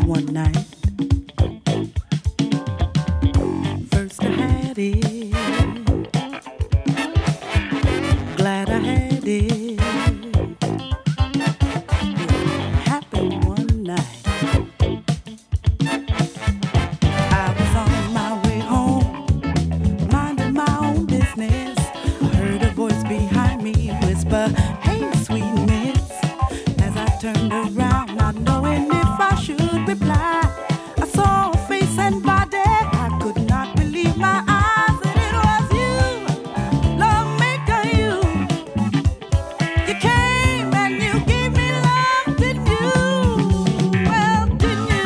one night. First I had it, glad I had it. It happened one night. I was on my way home, minding my own business. I heard a voice behind me whisper, "Hey, sweet miss." As I turned around, not knowing if I should reply, I saw a face and body. I could not believe my eyes that it was you, love maker, you. You came and you gave me love, didn't you? Well, didn't you?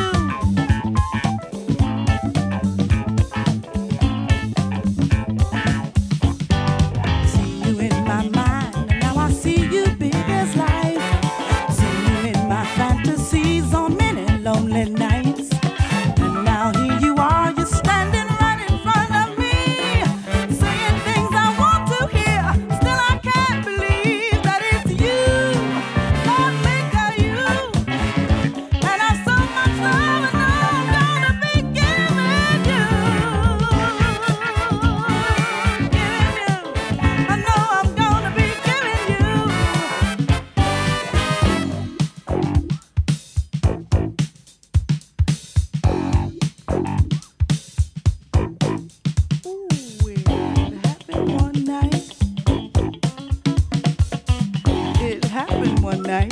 See you in my mind, and now I see you big as life. See you in my fantasies on many lonely nights. And now here you are, you're standing right in front of me, saying things I want to hear. Still I can't believe that it's you, Lord maker, you. And I've so much love, and now I'm gonna be giving you. I know I'm gonna be giving you. Ooh, it happened one night. It happened one night.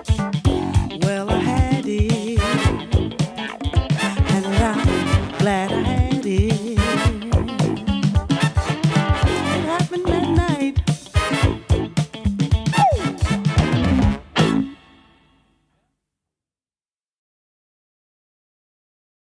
Well, I had it, and I'm glad I